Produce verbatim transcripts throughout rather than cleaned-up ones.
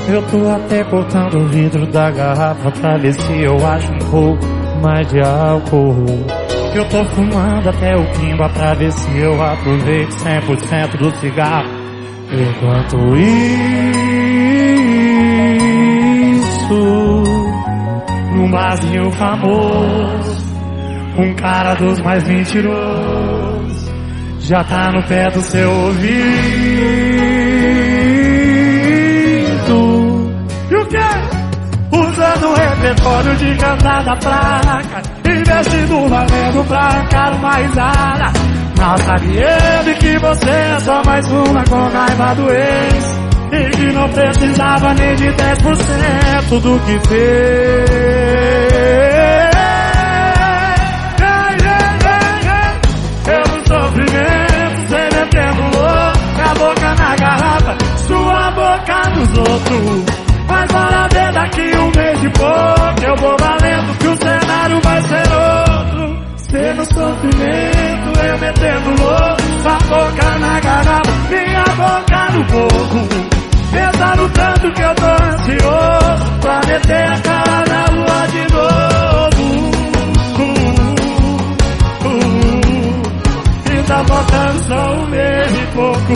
Eu tô até cortando o vidro da garrafa pra ver se eu acho um pouco mais de álcool. Eu tô fumando até o pimba pra ver se eu aproveito cem por cento do cigarro. Enquanto isso, num barzinho famoso, um cara dos mais mentirosos já tá no pé do seu ouvido. E o quê? Usando o repertório de cantada fraca, investindo valendo pra arrancar uma risada. Mal sabe ele que você é só mais uma com raiva do ex, e que não precisava nem de dez por cento do que fez. Eu no sofrimento, cê metendo louco, a boca na garrafa, sua boca nos outros. Mas bora ver daqui um mês de pouco, eu vou valendo que o cenário vai ser outro. Cê no sofrimento, eu metendo louco, a boca na garrafa, minha boca no fogo. Pensando tanto que eu tô ansioso pra meter a cara na lua de novo. uh, uh, uh, E tá faltando só um mês e pouco.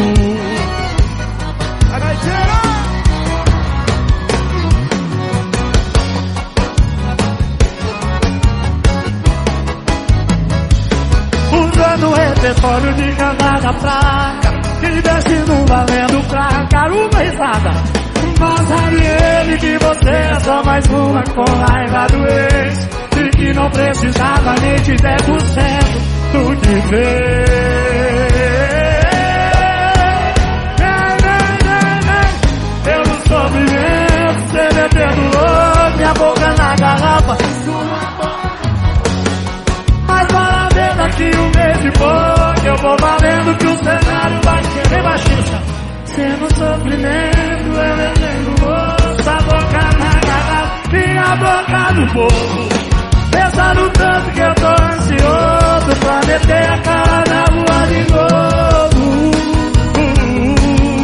Usando o repertório de cantada fraca, investindo valendo pra arrancar uma risada. Mas sabe ele que você é só mais uma com raiva do ex, e que não precisava nem de dez por cento do que fez. Eu no sofrimento, cê metendo louco, minha boca na garrafa. Mas bora ver daqui um mês de pouco, eu vou valendo que o cenário vai ser bem baixista. Cê no sofrimento, eu metendo louco, a boca na garrafa, minha boca no fogo. Pensando tanto que eu tô ansioso pra meter a cara na rua de novo.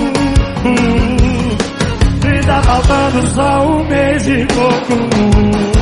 uh, uh, uh, E tá faltando só um mês e pouco.